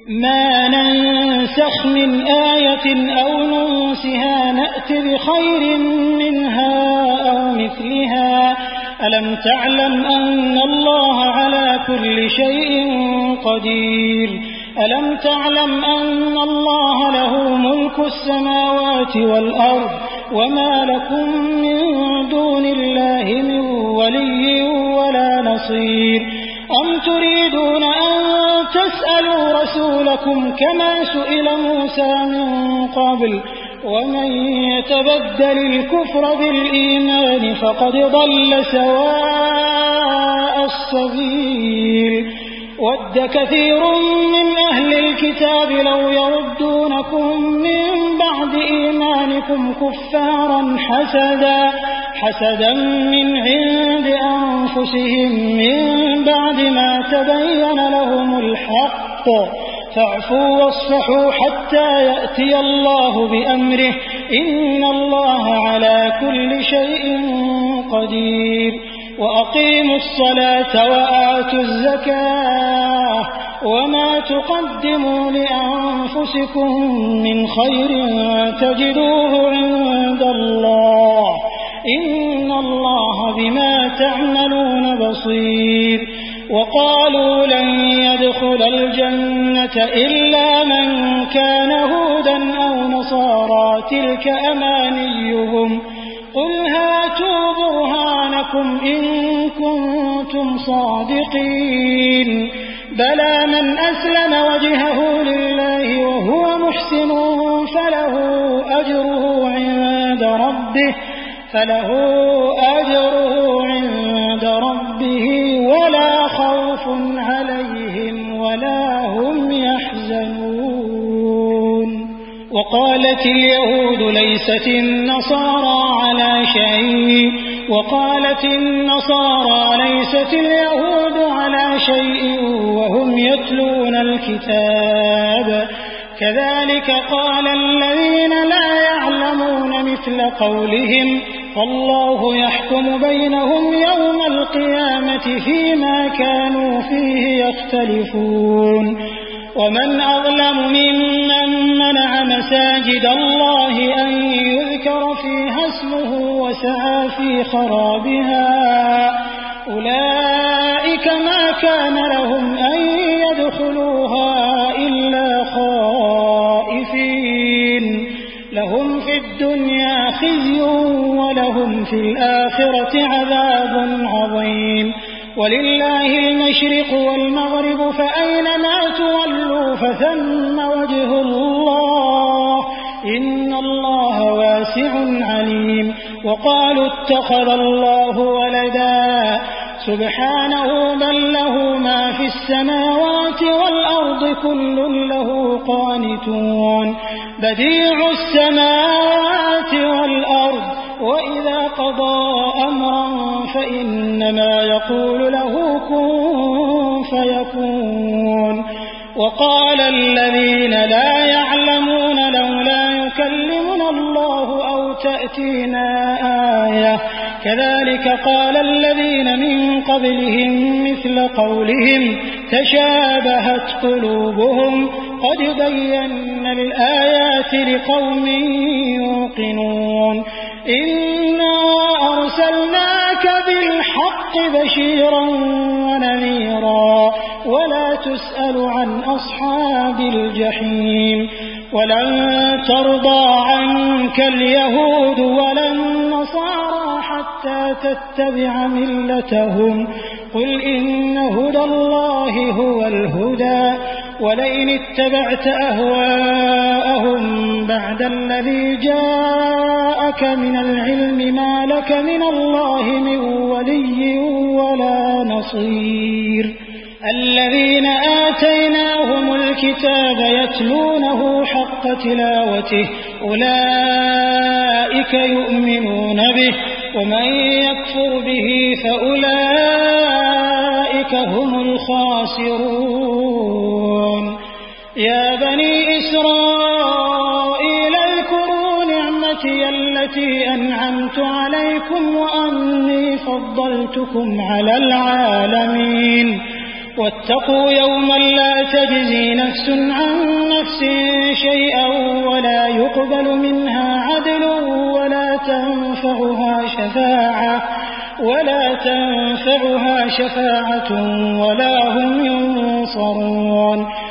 ما ننسخ من آية أو ننسها نأت بخير منها أو مثلها ألم تعلم أن الله على كل شيء قدير ألم تعلم أن الله له ملك السماوات والأرض وما لكم من دون الله من ولي ولا نصير أم تريدون أن تسألوا رسولكم كما سئل موسى من قبل ومن يتبدل الكفر بالإيمان فقد ضل سواء السبيل ود كثير من أهل الكتاب لو يردونكم من بعد إيمانكم كفارا حسدا من عند أنفسهم من بعد ما تبين لهم الحق فاعفوا واصفحوا حتى يأتي الله بأمره إن الله على كل شيء قدير وأقيموا الصلاة وآتوا الزكاة وما تقدموا لأنفسكم من خير تجدوه عند الله إن الله بما تعملون بصير وقالوا لن يدخل الجنة إلا من كان هودا أو نصارى تلك أمانيهم قل هاتوا برهانكم إن كنتم صادقين بلى من أسلم وجهه لله وهو محسن فله أجره عند ربه ولا خوف عليهم ولا هم يحزنون وقالت اليهود ليست النصارى ليست اليهود على شيء وهم يتلون الكتاب كذلك قال الذين لا يعلمون مثل قولهم فالله يحكم بينهم يوم القيامة فيما كانوا فيه يختلفون ومن أظلم ممن منع مساجد الله أن يذكر فيها اسمه وسعى في خرابها أولئك ما كان لهم أن يدخلوها إلا خائفين لهم في الدنيا خزي ولهم في الآخرة عذاب عظيم ولله المشرق والمغرب فأينما تولوا فثم وجه الله إن الله واسع عليم وقالوا اتخذ الله ولدا سبحانه بل له ما في السماوات والأرض كل له قانتون بديع السماوات والأرض وإذا قضى أمرا فإنما يقول له كن فيكون وقال الذين لا يعلمون لولا يكلمنا الله أو تأتينا آية كذلك قال الذين من قبلهم مثل قولهم تشابهت قلوبهم قد بينا الآيات لقوم يوقنون إنا أرسلناك بالحق بشيرا ونذيرا ولا تسأل عن أصحاب الجحيم ولن ترضى عنك اليهود ولا النصارى حتى تتبع ملتهم قل إن هدى الله هو الهدى ولئن اتبعت أهواءهم بعد الذي جاءك من العلم ما لك من الله من ولي ولا نصير الذين آتيناهم الكتاب يتلونه حق تلاوته أولئك يؤمنون به ومن يكفر به فأولئك هم الخاسرون يا بني إسرائيل اذكروا نعمتي التي أنعمت عليكم وأني فضلتكم على العالمين واتقوا يوما لا تجزي نفس عن نفس شيئا ولا يقبل منها عدل ولا تنفعها شفاعة ولا هم ينصرون